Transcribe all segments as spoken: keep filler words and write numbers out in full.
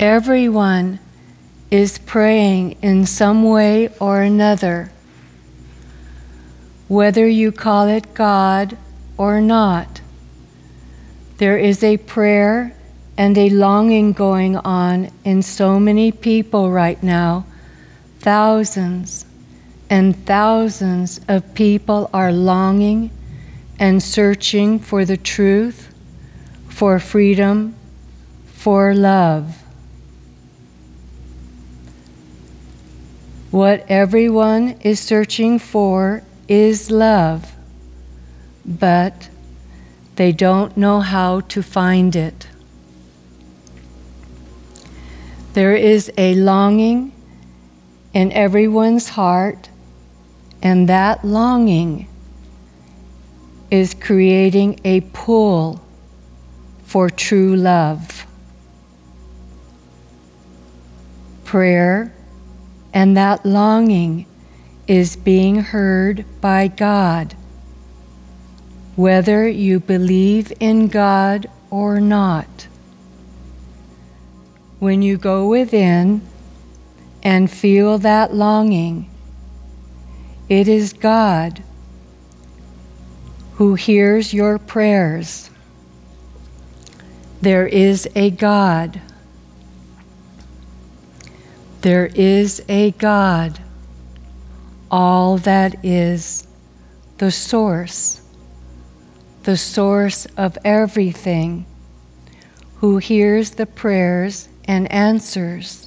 Everyone is praying in some way or another, whether you call it God or not. There is a prayer and a longing going on in so many people right now. Thousands and thousands of people are longing and searching for the truth, for freedom, for love. What everyone is searching for is love, but they don't know how to find it. There is a longing in everyone's heart, and that longing is creating a pull for true love. Prayer and that longing is being heard by God, whether you believe in God or not. When you go within and feel that longing, it is God who hears your prayers. There is a God. There is a God, all that is the source, the source of everything, who hears the prayers and answers.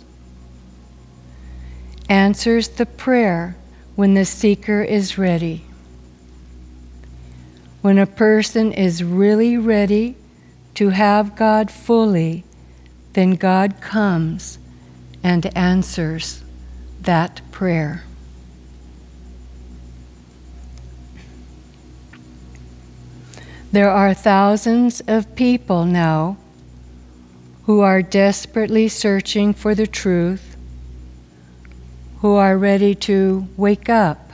Answers the prayer when the seeker is ready. When a person is really ready to have God fully, then God comes and answers that prayer. There are thousands of people now who are desperately searching for the truth, who are ready to wake up,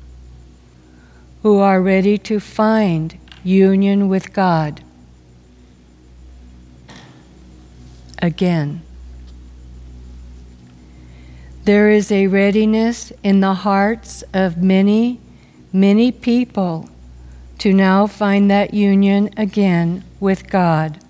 who are ready to find union with God. Again, there is a readiness in the hearts of many, many people to now find that union again with God.